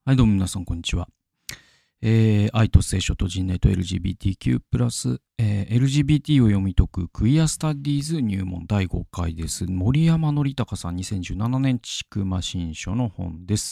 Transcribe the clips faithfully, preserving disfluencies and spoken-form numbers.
はい、どうも皆さん、こんにちは。えー、愛と聖書と人類と エルジービーティーキュー プラス、えー、エルジービーティー を読み解くクイアスタディーズ入門だいごかいです。森山則隆さん、にせんじゅうななねんちくま新書の本です。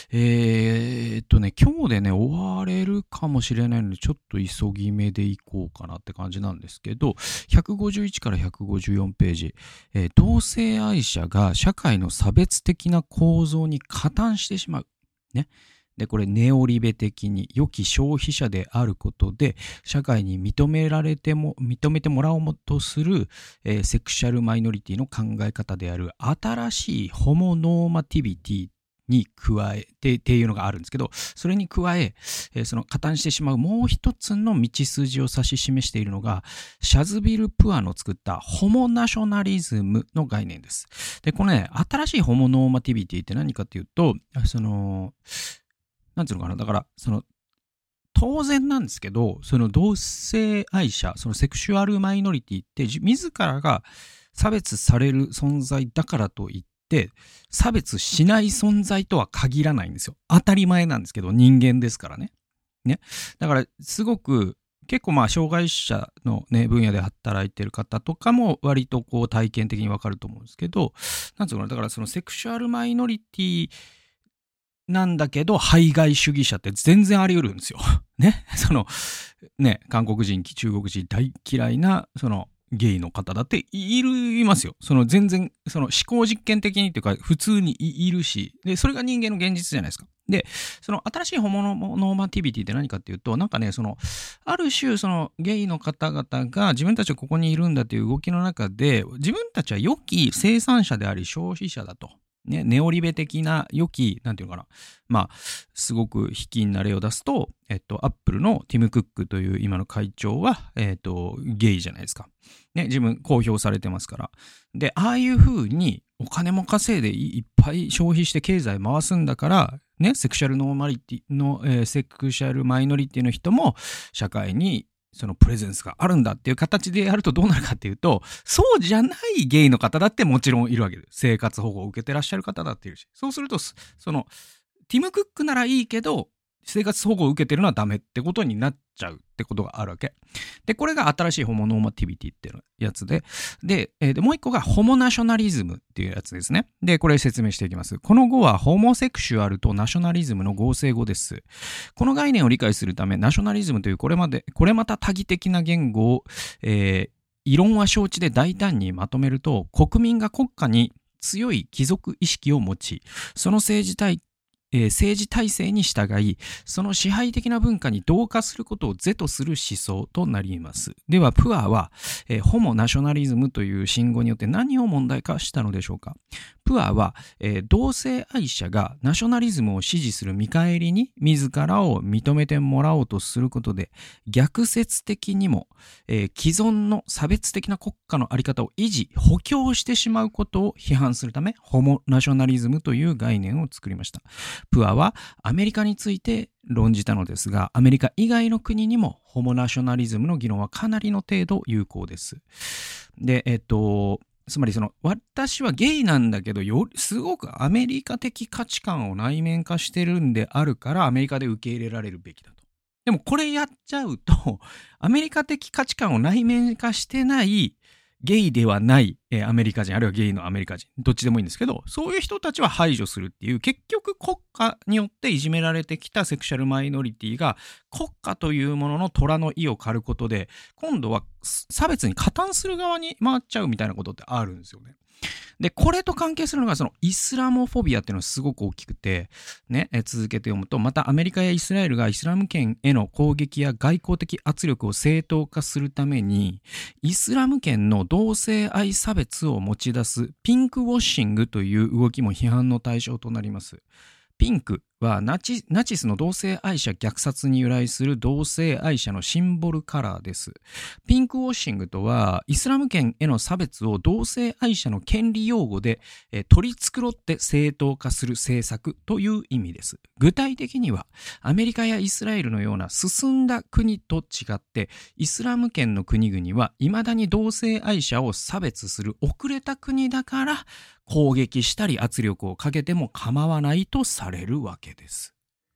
えー、っとね、今日でね、終われるかもしれないので、ちょっと急ぎ目でいこうかなって感じなんですけど、ひゃくごじゅういちからひゃくごじゅうよんページ、えー、同性愛者が社会の差別的な構造に加担してしまう。ね。で、これネオリベ的に良き消費者であることで社会に認められても認めてもらおうとする、えー、セクシャルマイノリティの考え方である新しいホモノーマティビティに加えてっていうのがあるんですけど、それに加ええー、その加担してしまうもう一つの道筋を指し示しているのがシャズビル・プアの作ったホモナショナリズムの概念です。で、このね、新しいホモノーマティビティって何かっていうと、そのなんていうのかな、だからその当然なんですけど、その同性愛者、そのセクシュアルマイノリティって自らが差別される存在だからといって差別しない存在とは限らないんですよ。当たり前なんですけど、人間ですからね。ね。だからすごく結構まあ障害者のね分野で働いてる方とかも割とこう体験的にわかると思うんですけど、なんていうのかな、だからそのセクシュアルマイノリティなんだけど排外主義者って全然あり得るんですよ。ね、そのね、韓国人、中国人大嫌いなそのゲイの方だっているいますよ。その全然その思考実験的にっていうか普通にいるし、でそれが人間の現実じゃないですか。で、その新しいホモノーマティビティって何かっていうと、なんかね、そのある種そのゲイの方々が自分たちはここにいるんだという動きの中で、自分たちは良き生産者であり消費者だと。ね、ネオリベ的な良き、なんていうのかな、まあ、すごく卑近な例を出すと、えっと、アップルのティム・クックという今の会長は、えっと、ゲイじゃないですか。ね、自分公表されてますから。で、ああいう風にお金も稼いでいっぱい消費して経済回すんだから、ね、セクシャルノーマリティの、えー、セクシャルマイノリティの人も社会にそのプレゼンスがあるんだっていう形でやるとどうなるかっていうと、そうじゃないゲイの方だってもちろんいるわけです。生活保護を受けてらっしゃる方だっているし。そうすると、その、ティム・クックならいいけど、生活保護を受けてるのはダメってことになっちゃうってことがあるわけ。で、これが新しいホモノーマティビティっていうやつで、で、えー、でもう一個がホモナショナリズムっていうやつですね。で、これ説明していきます。この語はホモセクシュアルとナショナリズムの合成語です。この概念を理解するため、ナショナリズムというこれまで、これまた多義的な言語を、えー、異論は承知で大胆にまとめると、国民が国家に強い貴族意識を持ち、その政治体えー、政治体制に従い、その支配的な文化に同化することを是とする思想となります。では、プアは、えー、ホモナショナリズムという信号によって何を問題化したのでしょうか。プアは、えー、同性愛者がナショナリズムを支持する見返りに自らを認めてもらおうとすることで、逆説的にも、えー、既存の差別的な国家のあり方を維持、補強してしまうことを批判するため、ホモナショナリズムという概念を作りました。プアはアメリカについて論じたのですが、アメリカ以外の国にもホモナショナリズムの議論はかなりの程度有効です。で、えっと、つまりその私はゲイなんだけどよすごくアメリカ的価値観を内面化してるんであるからアメリカで受け入れられるべきだと。でもこれやっちゃうとアメリカ的価値観を内面化してないゲイではない、えー、アメリカ人、あるいはゲイのアメリカ人、どっちでもいいんですけど、そういう人たちは排除するっていう、結局国家によっていじめられてきたセクシャルマイノリティが国家というものの虎の意を狩ることで、今度は差別に加担する側に回っちゃうみたいなことってあるんですよね。で、これと関係するのがそのイスラモフォビアっていうのがすごく大きくて、ね、え続けて読むと、またアメリカやイスラエルがイスラム圏への攻撃や外交的圧力を正当化するために、イスラム圏の同性愛差別を持ち出すピンクウォッシングという動きも批判の対象となります。ピンクはナチ、ナチスの同性愛者虐殺に由来する同性愛者のシンボルカラーです。ピンクウォッシングとはイスラム圏への差別を同性愛者の権利用語で、えー、取り繕って正当化する政策という意味です。具体的にはアメリカやイスラエルのような進んだ国と違ってイスラム圏の国々は未だに同性愛者を差別する遅れた国だから攻撃したり圧力をかけても構わないとされるわけです。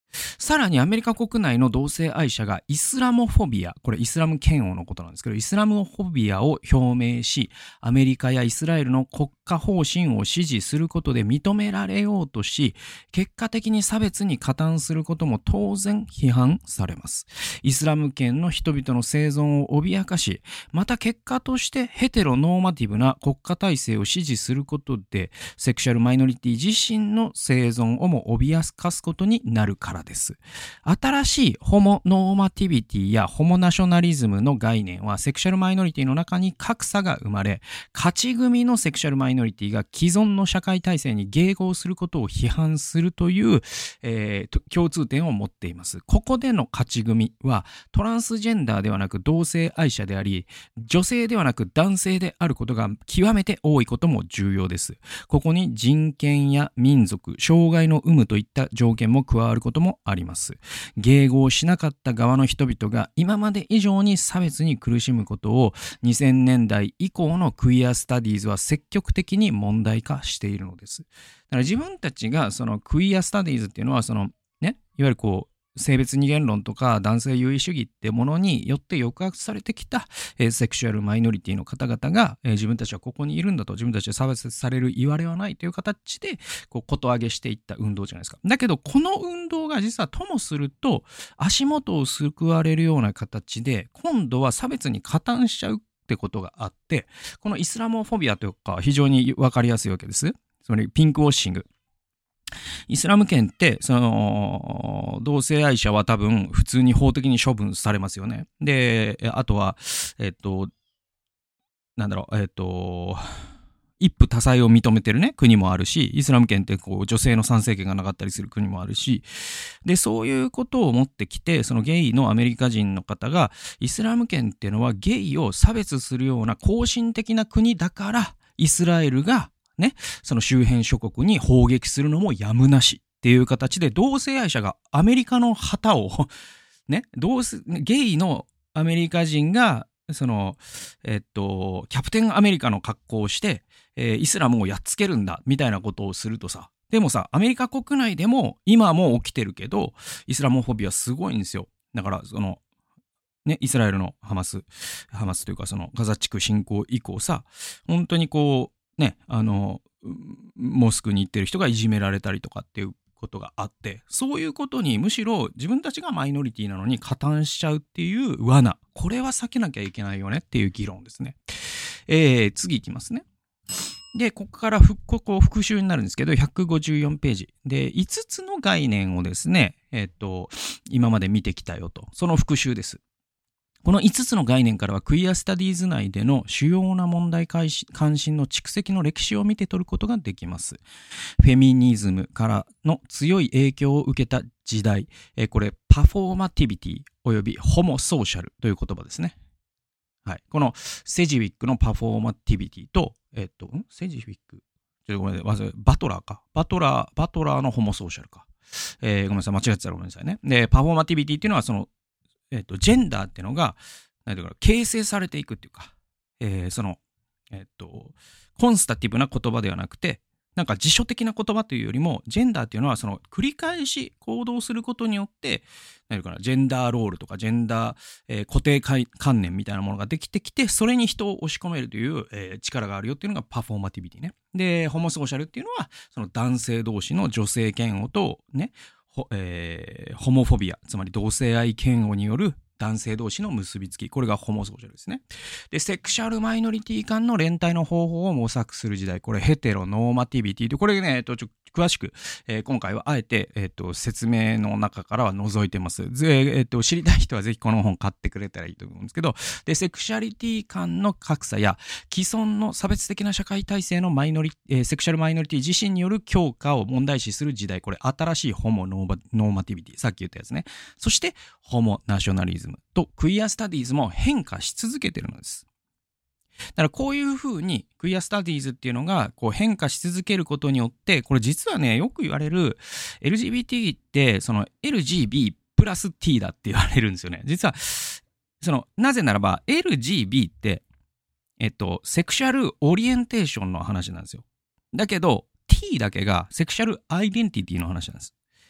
さらにアメリカ国内の同性愛者がイスラモフォビア、これイスラム嫌悪のことなんですけど、イスラムフォビアを表明し、アメリカやイスラエルの国家方針を支持することで認められようとし、結果的に差別に加担することも当然批判されます。イスラム圏の人々の生存を脅かし、また結果としてヘテロノーマティブな国家体制を支持することで、セクシャルマイノリティ自身の生存をも脅かすことになるからです。新しいホモノーマティビティやホモナショナリズムの概念はセクシャルマイノリティの中に格差が生まれ、勝ち組のセクシャルマイノリティが既存の社会体制に迎合することを批判するという、えー、共通点を持っています。ここでの勝ち組はトランスジェンダーではなく同性愛者であり、女性ではなく男性であることが極めて多いことも重要です。ここに人権や民族、障害の有無といった条件も加わることもあります。迎合しなかった側の人々が今まで以上に差別に苦しむことをにせんねんだい以降のクイアスタディーズは積極的に問題化しているのです。だから自分たちがそのクイアスタディーズっていうのはそのね、いわゆるこう性別二元論とか男性優位主義ってものによって抑圧されてきた、えー、セクシュアルマイノリティの方々が、えー、自分たちはここにいるんだと、自分たちは差別される言われはないという形でこうこと上げしていった運動じゃないですか。だけどこの運動が実はともすると足元をすくわれるような形で今度は差別に加担しちゃうってことがあって、このイスラモフォビアというか非常に分かりやすいわけです。つまりピンクウォッシング。イスラム圏って、その、同性愛者は多分普通に法的に処分されますよね。で、あとは、えっと、なんだろう、えっと、一夫多妻を認めてるね、国もあるし、イスラム圏ってこう女性の参政権がなかったりする国もあるし、で、そういうことを持ってきて、そのゲイのアメリカ人の方が、イスラム圏っていうのはゲイを差別するような後進的な国だから、イスラエルが、ね、その周辺諸国に砲撃するのもやむなしっていう形で同性愛者がアメリカの旗をね、同性ゲイのアメリカ人がそのえっとキャプテンアメリカの格好をして、えー、イスラムをやっつけるんだみたいなことをするとさ、でもさアメリカ国内でも今も起きてるけどイスラモフォビアすごいんですよ。だからそのね、イスラエルのハマスハマスというかそのガザ地区侵攻以降さ、本当にこうね、あのモスクに行ってる人がいじめられたりとかっていうことがあって、そういうことにむしろ自分たちがマイノリティなのに加担しちゃうっていう罠、これは避けなきゃいけないよねっていう議論ですね。えー、次いきますね。で、ここからここ復習になるんですけど、ひゃくごじゅうよんページでいつつの概念をですね、えっと今まで見てきたよと、その復習です。このいつつの概念からはクイアスタディーズ内での主要な問題関心の蓄積の歴史を見て取ることができます。フェミニズムからの強い影響を受けた時代、えこれパフォーマティビティおよびホモソーシャルという言葉ですね。はい、このセジウィックのパフォーマティビティと、えっと、んセジウィックちょっとごめんなさい、バトラーか。バトラー、バトラーのホモソーシャルか。えー、ごめんなさい、間違ってたらごめんなさいね。で、パフォーマティビティっていうのはそのえっと、ジェンダーっていうのが、なんていうか、形成されていくっていうか、えー、その、えっと、コンスタティブな言葉ではなくて、なんか辞書的な言葉というよりも、ジェンダーっていうのは、その、繰り返し行動することによって、なんていうかな、ジェンダーロールとか、ジェンダー、えー、固定観念みたいなものができてきて、それに人を押し込めるという、えー、力があるよっていうのがパフォーマティビティね。で、ホモソーシャルっていうのは、その男性同士の女性嫌悪と、ね、えー、ホモフォビア、つまり同性愛嫌悪による男性同士の結びつき、これがホモソーシャルですね。で、セクシャルマイノリティ間の連帯の方法を模索する時代、これヘテロノーマティビティで、これね、えっと、ちょ詳しく、えー、今回はあえて、えっと、説明の中からは除いてます。えっと、知りたい人はぜひこの本買ってくれたらいいと思うんですけど、で、セクシャリティ間の格差や既存の差別的な社会体制のマイノリ、えー、セクシャルマイノリティ自身による強化を問題視する時代、これ新しいホモノーマ、ノーマティビティ、さっき言ったやつね。そして、ホモナショナリズムとクイアスタディーズも変化し続けてるのです。だからこういうふうにクイアスタディーズっていうのがこう変化し続けることによって、これ実はね、よく言われる エルジービーティー ってその エルジービー プラス T だって言われるんですよね。実はそのなぜならば エルジービー ってえっとセクシャルオリエンテーションの話なんですよ。だけど T だけがセクシャルアイデンティティの話なんです。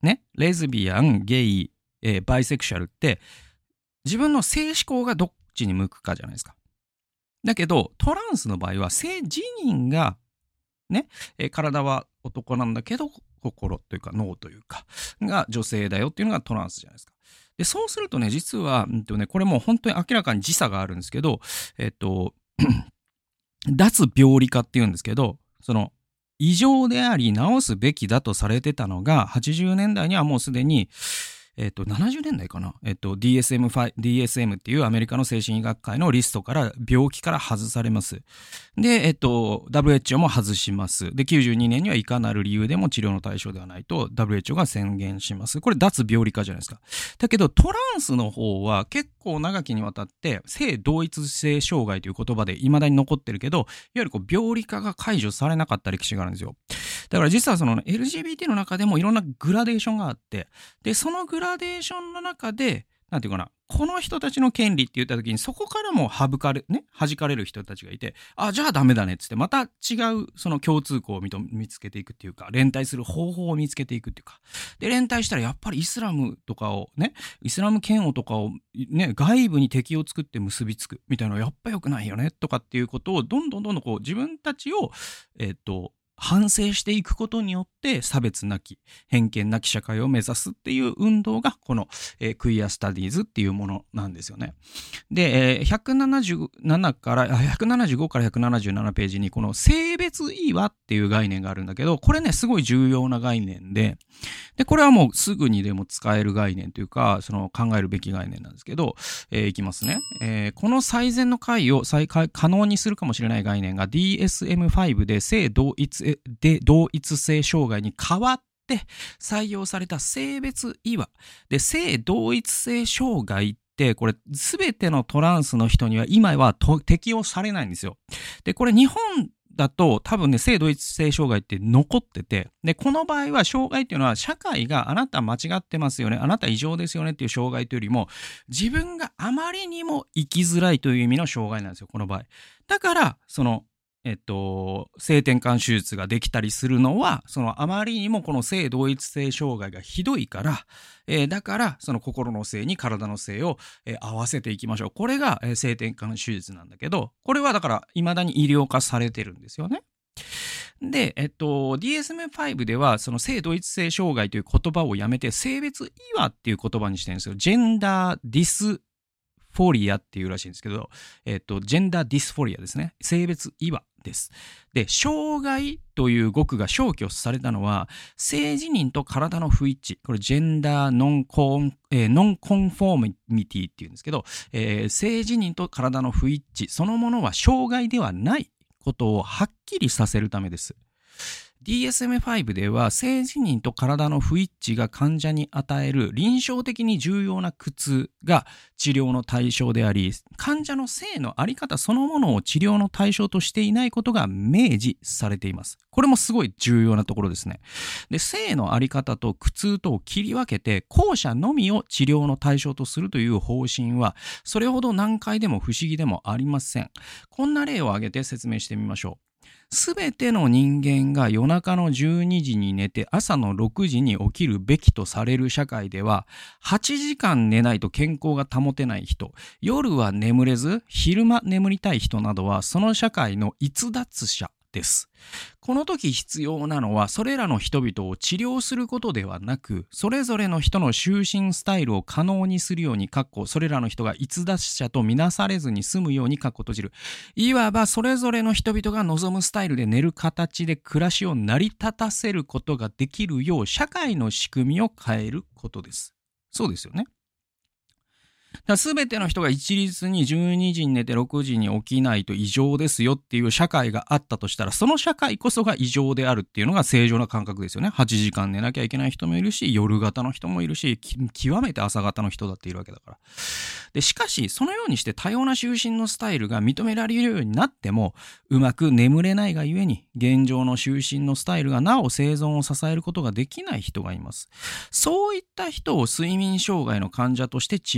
ね、レズビアン、ゲイ、えーバイセクシャルって自分の性思考がどっちに向くかじゃないですか。だけどトランスの場合は性自認がね、えー体は男なんだけど心というか脳というかが女性だよっていうのがトランスじゃないですか。でそうするとね、実は、うんとね、これもう本当に明らかに時差があるんですけど、えっと脱病理化っていうんですけど、その異常であり治すべきだとされてたのがはちじゅうねんだいにはもうすでにえっと、ななじゅうねんだいかな、えっと、ディーエスエムファイ、ディーエスエム っていうアメリカの精神医学会のリストから病気から外されます。で、えっと、ダブリューエイチオー も外します。で、きゅうじゅうにねんにはいかなる理由でも治療の対象ではないと ダブリューエイチオー が宣言します。これ脱病理化じゃないですか。だけど、トランスの方は結構長きにわたって性同一性障害という言葉で未だに残ってるけど、いわゆるこう病理化が解除されなかった歴史があるんですよ。だから実はその エルジービーティー の中でもいろんなグラデーションがあって、で、そのグラデーションの中で、なんていうかな、この人たちの権利って言った時にそこからも省かれ、ね、弾かれる人たちがいて、あ、じゃあダメだねっつって、また違うその共通項を見つけていくっていうか、連帯する方法を見つけていくっていうか、で、連帯したらやっぱりイスラムとかをね、イスラム嫌悪とかをね、外部に敵を作って結びつくみたいなのはやっぱ良くないよねとかっていうことをどんどんどんどんこう自分たちを、えっと、反省していくことによって差別なき偏見なき社会を目指すっていう運動がこの、えー、クイアスタディーズっていうものなんですよね。で、えー、ひゃくななじゅうななからひゃくななじゅうごからひゃくななじゅうななページにこの性別異和っていう概念があるんだけど、これねすごい重要な概念で、でこれはもうすぐにでも使える概念というかその考えるべき概念なんですけど、えー、いきますね、えー、この最善の解を再可能にするかもしれない概念が ディーエスエムファイブ で性同一で同一性障害に変わって採用された性別異和で、性同一性障害ってこれ全てのトランスの人には今は適用されないんですよ。でこれ日本だと多分ね性同一性障害って残ってて、でこの場合は障害っていうのは社会があなた間違ってますよね、あなた異常ですよねっていう障害というよりも自分があまりにも生きづらいという意味の障害なんですよ、この場合。だからそのえっと、性転換手術ができたりするのは、そのあまりにもこの性同一性障害がひどいから、えー、だからその心の性に体の性を、えー、合わせていきましょう。これが、えー、性転換手術なんだけど、これはだから未だに医療化されてるんですよね。で、えっと、ディーエスエムファイブ ではその性同一性障害という言葉をやめて性別異和っていう言葉にしてるんですよ。ジェンダーディスフォリアっていうらしいんですけど、えっと、ジェンダーディスフォリアですね。性別異和です。で、障害という語句が消去されたのは、性自認と体の不一致。これ、ジェンダーノンコン、えー、ノンコンフォーミティっていうんですけど、えー、性自認と体の不一致そのものは障害ではないことをはっきりさせるためです。ディーエスエムファイブ では性自認と体の不一致が患者に与える臨床的に重要な苦痛が治療の対象であり、患者の性のあり方そのものを治療の対象としていないことが明示されています。これもすごい重要なところですね。で、性のあり方と苦痛とを切り分けて後者のみを治療の対象とするという方針はそれほど難解でも不思議でもありません。こんな例を挙げて説明してみましょう。すべての人間が夜中のじゅうにじに寝て朝のろくじに起きるべきとされる社会では、はちじかん寝ないと健康が保てない人、夜は眠れず昼間眠りたい人などはその社会の逸脱者です。この時必要なのはそれらの人々を治療することではなく、それぞれの人の就寝スタイルを可能にするように、かっこそれらの人が逸脱者とみなされずに済むように、かっこ閉じる。いわばそれぞれの人々が望むスタイルで寝る形で暮らしを成り立たせることができるよう社会の仕組みを変えることです。そうですよね。すべての人が一律にじゅうにじに寝てろくじに起きないと異常ですよっていう社会があったとしたら、その社会こそが異常であるっていうのが正常な感覚ですよね。はちじかん寝なきゃいけない人もいるし、夜型の人もいるし、極めて朝型の人だっているわけだから。で、しかしそのようにして多様な就寝のスタイルが認められるようになっても、うまく眠れないがゆえに現状の就寝のスタイルがなお生存を支えることができない人がいます。そういった人を睡眠障害の患者として治療する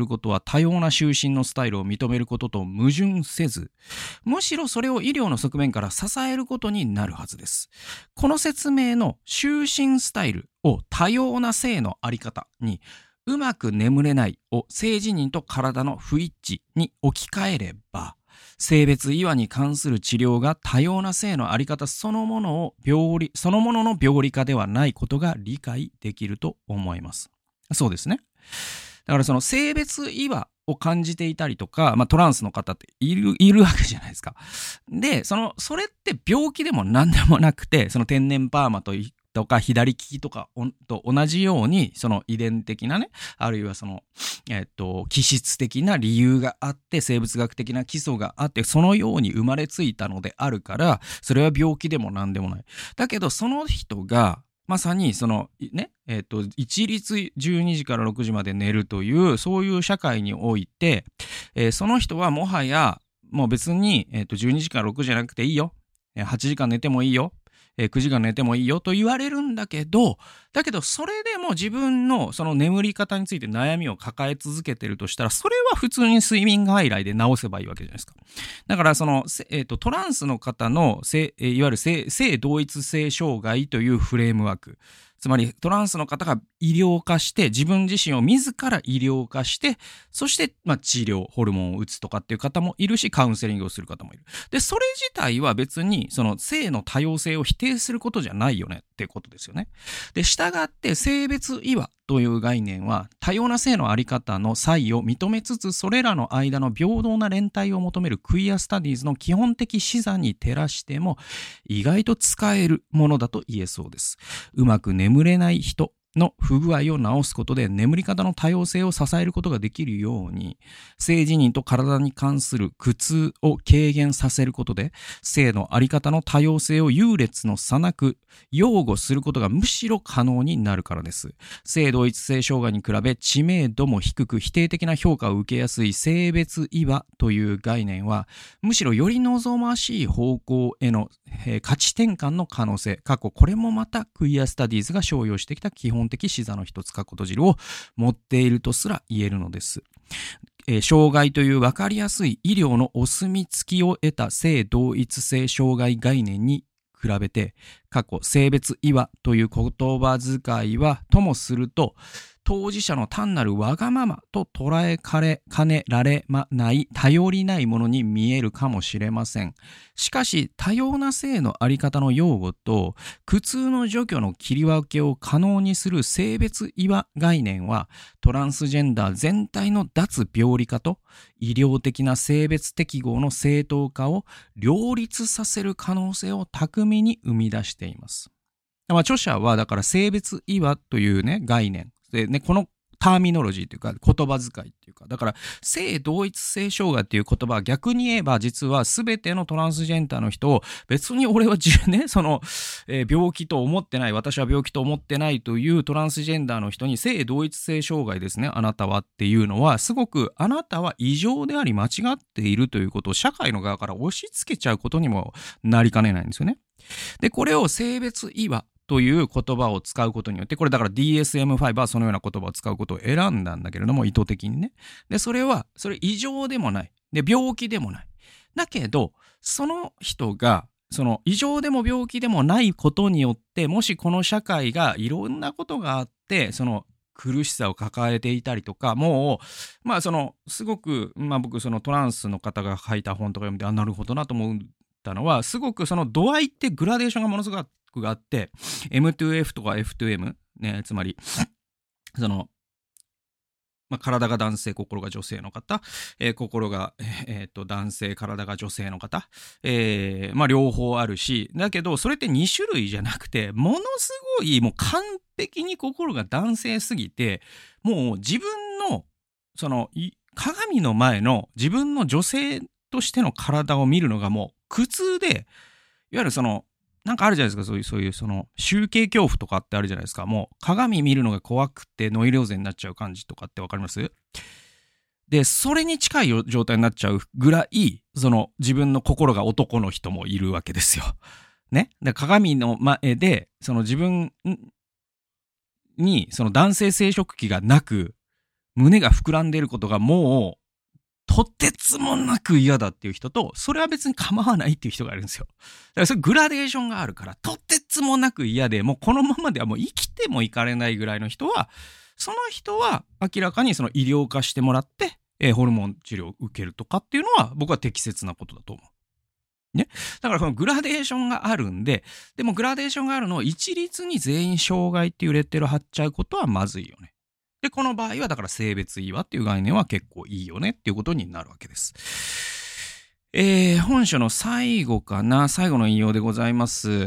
ることは多様な就寝のスタイルを認めることと矛盾せず、むしろそれを医療の側面から支えることになるはずです。この説明の就寝スタイルを多様な性のあり方に、うまく眠れないを性自認と体の不一致に置き換えれば、性別違和に関する治療が多様な性のあり方そのものを病理、そのものの病理化ではないことが理解できると思います。そうですね。だからその性別違和を感じていたりとか、まあ、トランスの方っている、いるわけじゃないですか。で、その、それって病気でも何でもなくて、その天然パーマととか左利きとかと同じように、その遺伝的なね、あるいはその、えっと、気質的な理由があって、生物学的な基礎があって、そのように生まれついたのであるから、それは病気でも何でもない。だけど、その人が、まさにそのね、えっと、一律じゅうにじからろくじまで寝るという、そういう社会において、えー、その人はもはや、もう別に、えっと、じゅうにじからろくじゃなくていいよ。はちじかん寝てもいいよ。くじかん寝てもいいよと言われるんだけど、だけどそれでも自分のその眠り方について悩みを抱え続けてるとしたら、それは普通に睡眠外来で治せばいいわけじゃないですか。だからその、えーと、トランスの方の性、いわゆる 性、性同一性障害というフレームワーク。つまりトランスの方が医療化して、自分自身を自ら医療化して、そして、まあ、治療、ホルモンを打つとかっていう方もいるし、カウンセリングをする方もいる。で、それ自体は別にその性の多様性を否定することじゃないよねってことですよね。で、従って性別違和という概念は多様な性のあり方の差異を認めつつ、それらの間の平等な連帯を求めるクイアスタディーズの基本的視座に照らしても意外と使えるものだと言えそうです。うまく眠れない人の不具合を治すことで眠り方の多様性を支えることができるように、性自認と体に関する苦痛を軽減させることで、性のあり方の多様性を優劣の差なく擁護することがむしろ可能になるからです。性同一性障害に比べ知名度も低く否定的な評価を受けやすい性別違和という概念は、むしろより望ましい方向への、えー、価値転換の可能性、過去これもまたクイアスタディーズが商用してきた基本的視座の一つかっこ閉じるを持っているとすら言えるのです。えー、障害という分かりやすい医療のお墨付きを得た性同一性障害概念に比べて、過去性別違和という言葉遣いはともすると、当事者の単なるわがままと捉えかれかねられまない頼りないものに見えるかもしれません。しかし多様な性のあり方の擁護と苦痛の除去の切り分けを可能にする性別違和概念は、トランスジェンダー全体の脱病理化と医療的な性別適合の正当化を両立させる可能性を巧みに生み出しています。まあ、著者はだから性別違和というね概念でね、このターミノロジーというか言葉遣いっていうか、だから性同一性障害っていう言葉は逆に言えば、実は全てのトランスジェンダーの人を別に俺はね、その、えー、病気と思ってない、私は病気と思ってないというトランスジェンダーの人に性同一性障害ですね、あなたはっていうのは、すごくあなたは異常であり間違っているということを社会の側から押し付けちゃうことにもなりかねないんですよね。で、これを性別違和という言葉を使うことによって、これだから ディーエスエムファイブ はそのような言葉を使うことを選んだんだけれども、意図的にね。で、それは、それ異常でもない。で、病気でもない。だけど、その人が、その異常でも病気でもないことによって、もしこの社会がいろんなことがあって、その苦しさを抱えていたりとか、もう、まあその、すごく、まあ僕そのトランスの方が書いた本とか読んで、あ、なるほどなと思ったのは、すごくその度合いってグラデーションがものすごくがあって、エムツーエフ とか エフツーエム、ね、つまり、その、まあ、体が男性、心が女性の方、えー、心が、えー、と男性、体が女性の方、えー、まあ両方あるし、だけどそれってに種類じゃなくて、ものすごいもう完璧に心が男性すぎて、もう自分のその鏡の前の自分の女性としての体を見るのがもう苦痛で、いわゆるそのなんかあるじゃないですか、そういう、そういう、その、集計恐怖とかってあるじゃないですか。もう、鏡見るのが怖くてノイローゼになっちゃう感じとかってわかります？で、それに近い状態になっちゃうぐらい、その、自分の心が男の人もいるわけですよ。ね。で、鏡の前で、その自分に、その男性生殖器がなく、 胸が膨らんでいることがもうとてつもなく嫌だっていう人と、それは別に構わないっていう人がいるんですよ。だからそれグラデーションがあるから、とてつもなく嫌で、もうこのままではもう生きてもいかれないぐらいの人は、その人は明らかにその医療化してもらって、えーホルモン治療を受けるとかっていうのは僕は適切なことだと思う。ね。だからこのグラデーションがあるんで、でもグラデーションがあるのを一律に全員障害っていうレッテル貼っちゃうことはまずいよね。で、この場合はだから性別違和っていう概念は結構いいよねっていうことになるわけです。えー、本書の最後かな、最後の引用でございます。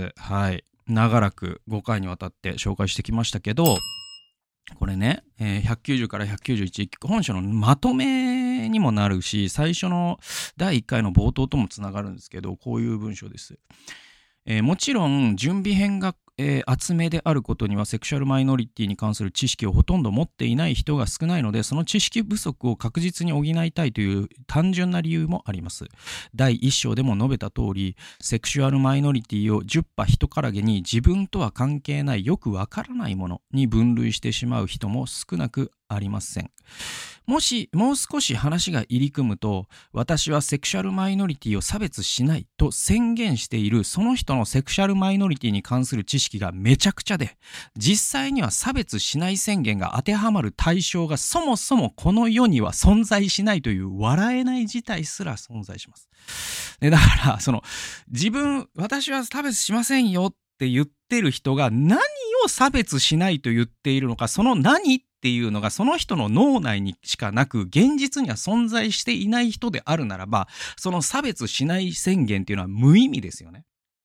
はい。長らくごかいにわたって紹介してきましたけど、これね、えーひゃくきゅうじゅうからひゃくきゅうじゅういち、本書のまとめにもなるし、最初のだいいっかいの冒頭ともつながるんですけど、こういう文章です。えーもちろん準備編が、えー厚めであることにはセクシュアルマイノリティに関する知識をほとんど持っていない人が少ないので、その知識不足を確実に補いたいという単純な理由もあります。だいいっ章でも述べた通り、セクシュアルマイノリティをじゅっぱ人からげに自分とは関係ないよくわからないものに分類してしまう人も少なくありません。もしもう少し話が入り組むと、私はセクシャルマイノリティを差別しないと宣言しているその人のセクシャルマイノリティに関する知識がめちゃくちゃで、実際には差別しない宣言が当てはまる対象がそもそもこの世には存在しないという笑えない事態すら存在します。で、だからその自分、私は差別しませんよって言ってる人が何を差別しないと言っているのか、その何っていうのがその人の脳内にしかなく現実には存在していない人であるならば、その差別しない宣言っていうのは無意味ですよね。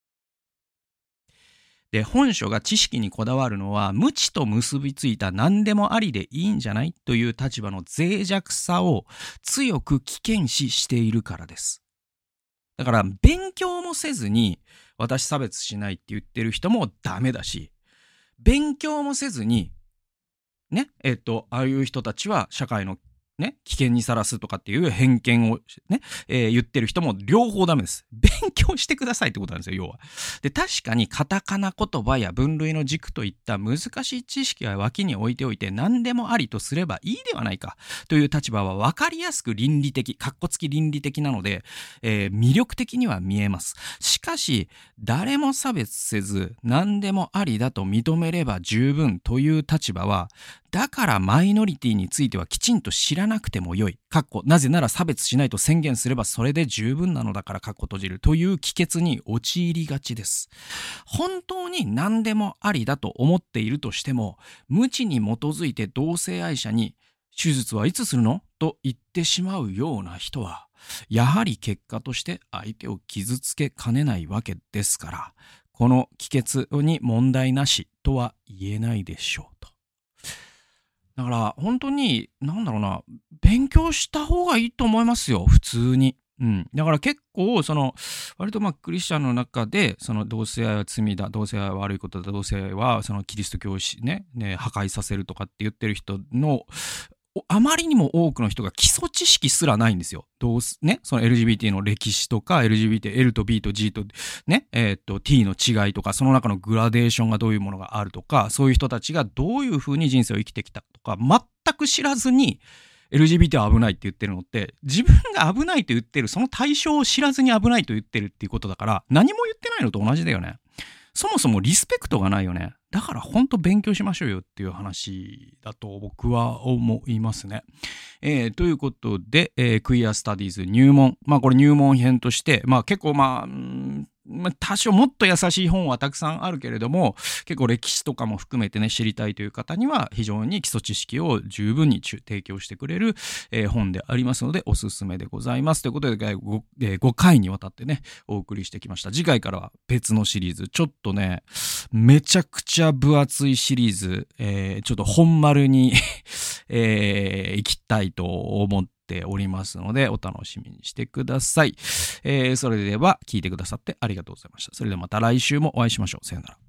で、本書が知識にこだわるのは無知と結びついた何でもありでいいんじゃないという立場の脆弱さを強く危険視しているからです。だから勉強もせずに私差別しないって言ってる人もダメだし、勉強もせずにね、えっと、ああいう人たちは社会のね、危険にさらすとかっていう偏見をね、えー言ってる人も両方ダメです。勉強してくださいってことなんですよ、要は。で、確かにカタカナ言葉や分類の軸といった難しい知識は脇に置いておいて何でもありとすればいいではないかという立場は分かりやすく倫理的、かっこつき倫理的なので、えー魅力的には見えます。しかし、誰も差別せず何でもありだと認めれば十分という立場は、だからマイノリティについてはきちんと知らなくてもよい。かっこなぜなら差別しないと宣言すればそれで十分なのだからかっこ閉じるという帰結に陥りがちです。本当に何でもありだと思っているとしても、無知に基づいて同性愛者に手術はいつするのと言ってしまうような人は、やはり結果として相手を傷つけかねないわけですから、この帰結に問題なしとは言えないでしょうと。だから本当になんだろうな、勉強した方がいいと思いますよ、普通に。うん、だから結構その割とまあクリスチャンの中でその同性愛は罪だ、同性愛は悪いことだ、同性愛はそのキリスト教をしね、ね破壊させるとかって言ってる人のあまりにも多くの人が基礎知識すらないんですよ。どうすね、その エルジービーティー の歴史とか エルジービーティー、L と B と G とね、えー、っと T の違いとか、その中のグラデーションがどういうものがあるとか、そういう人たちがどういうふうに人生を生きてきたとか、全く知らずに エルジービーティー は危ないって言ってるのって、自分が危ないと言ってるその対象を知らずに危ないと言ってるっていうことだから、何も言ってないのと同じだよね。そもそもリスペクトがないよね。だから本当勉強しましょうよっていう話だと僕は思いますね。えー、ということで、えー、クイアスタディーズ入門。まあこれ入門編として、まあ結構まあ、うんまあ、多少もっと優しい本はたくさんあるけれども、結構歴史とかも含めてね、知りたいという方には非常に基礎知識を十分に提供してくれる、えー、本でありますのでおすすめでございます。ということで ご,、えー、ごかいにわたってね、お送りしてきました。次回からは別のシリーズ。ちょっとね、めちゃくちゃ分厚いシリーズ、えー、ちょっと本丸に、えー、行きたいと思ってておりますのでお楽しみにしてください。えー、それでは聞いてくださってありがとうございました。それではまた来週もお会いしましょう。さよなら。